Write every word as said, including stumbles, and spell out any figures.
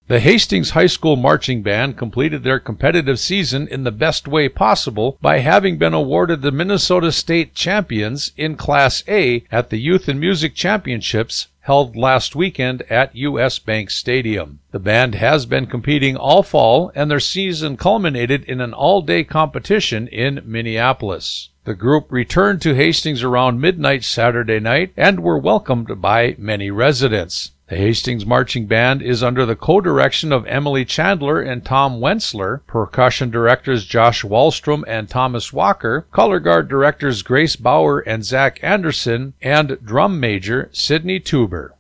The Hastings High School Marching Band completed their competitive season in the best way possible by having been awarded the Minnesota State Champions in Class A at the Youth and Music Championships held last weekend at U S Bank Stadium. The band has been competing all fall, and their season culminated in an all-day competition in Minneapolis. The group returned to Hastings around midnight Saturday night and were welcomed by many residents. The Hastings Marching Band is under the co-direction of Emily Chandler and Tom Wentzler, percussion directors Josh Wallstrom and Thomas Walker, color guard directors Grace Bauer and Zach Anderson, and drum major Sidney Tuber.